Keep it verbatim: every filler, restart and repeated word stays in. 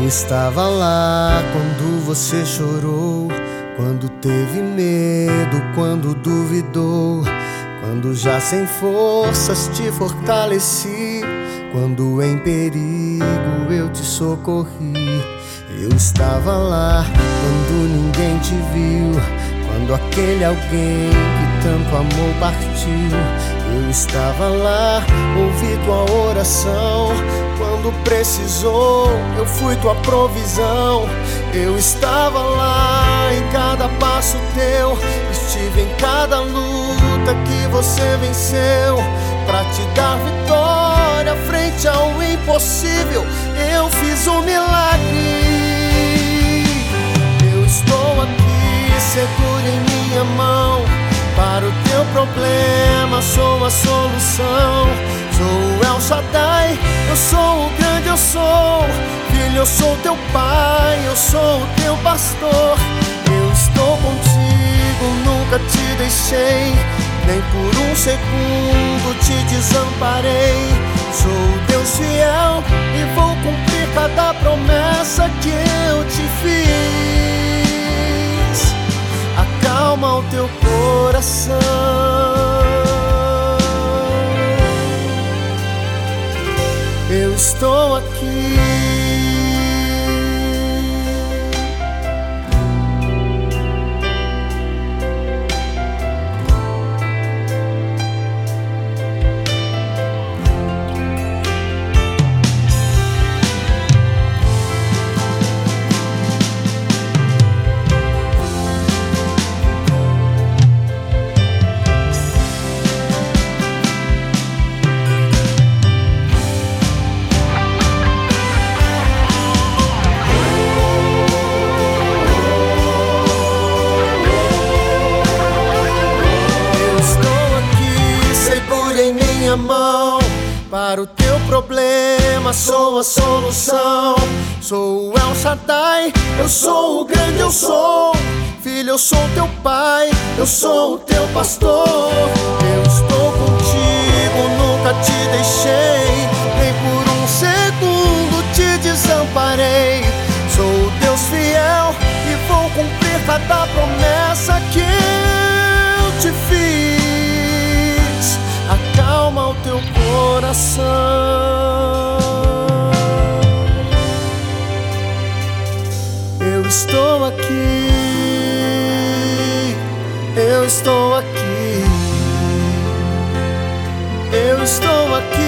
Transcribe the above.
Eu estava lá quando você chorou, quando teve medo, quando duvidou, quando já sem forças te fortaleci, quando em perigo eu te socorri. Eu estava lá quando ninguém te viu, quando aquele alguém que tanto amou partiu. Eu estava lá, ouvi tua oração, quando precisou eu fui tua provisão. Eu estava lá em cada passo teu, estive em cada luta que você venceu, pra te dar vitória frente ao impossível. Eu fiz um milagre. Eu estou aqui, seguro em minha mão. Para o teu problema sou a solução. Sou El Shaddai, eu sou o grande, eu sou. Filho, eu sou teu pai, eu sou o teu pastor. Eu estou contigo, nunca te deixei, nem por um segundo te desamparei. Sou Deus fiel e vou cumprir cada promessa que eu te fiz. Acalma o teu coração. Eu estou aqui. Mão. Para o teu problema sou a solução. Sou El Shaddai, eu sou o grande, eu sou. Filho, eu sou teu pai, eu sou o teu pastor. Eu estou contigo, nunca te deixei, nem por um segundo te desamparei. Sou Deus fiel e vou cumprir cada promessa que eu te fiz. Acalma o teu coração. Eu estou aqui, eu estou aqui, eu estou aqui.